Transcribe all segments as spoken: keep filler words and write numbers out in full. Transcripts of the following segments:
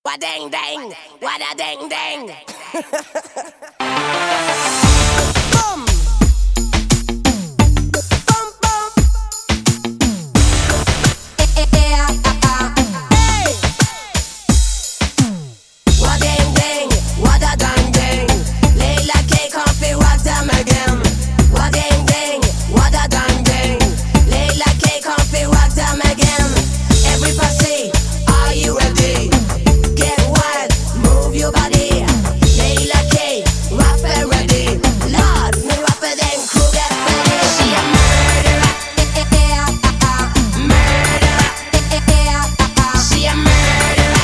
Wa ding ding, wa da ding ding. Boom. Boom boom. Hey. Wa ding ding, wa da ding ding. Leila K can't fi rock them again. Wa ding ding, wa da ding ding. Leila K can't fi rock them again. Every pussy, are you ready? Get wild, move your body. Leila K, rap and ready. Lord, me rapper then crew get ready. She a murderer, murderer. She a murderer,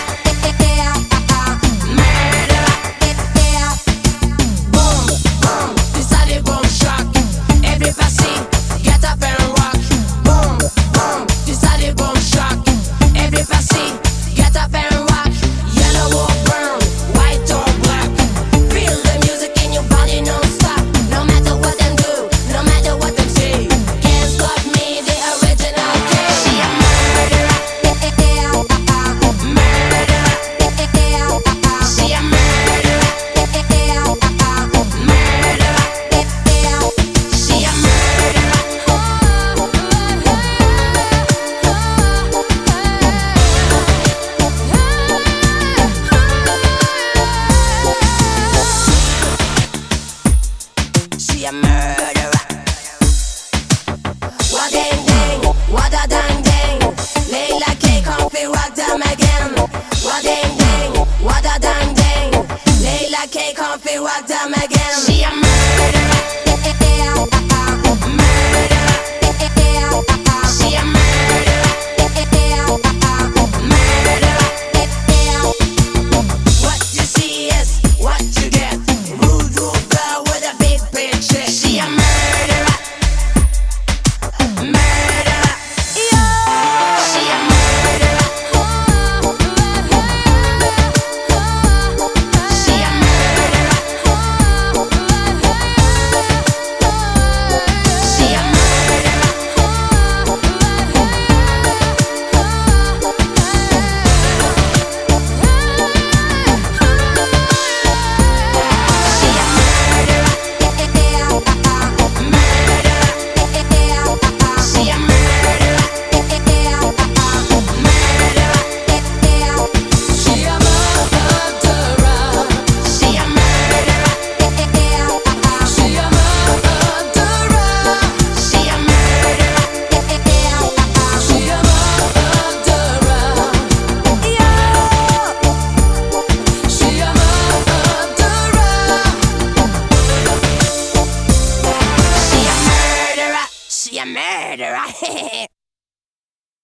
murderer. Boom, boom, this a the boom shock. Every pussy, get up and rock. Boom, boom, this a the boom shock. Every pussy, get up and rock. Yellow or brown, white or black. Feel the music in your body non-stop. No matter what them do, no matter what them say. Can't stop me, the original K. She a murderer, murderer. She a murderer, murderer. She a murderer. She a murderer. Wa ding ding, wa da dang ding. Leila K can't fi rock them again. Wa ding ding, wa da dang ding. Leila K can't fi rock them again. She a murderer, murderer. She a murderer, murderer. What you see is what you get. Rude, rude girl with a big bitch. She a murderer, murderer. She a murderer. She a murderer. She a murderer. She a murderer, murderer. She a murderer, murderer. She a murderer. She a murderer. She a murderer. She a murderer. She a murderer. Yo. She a murderer. She a murderer. She a murderer.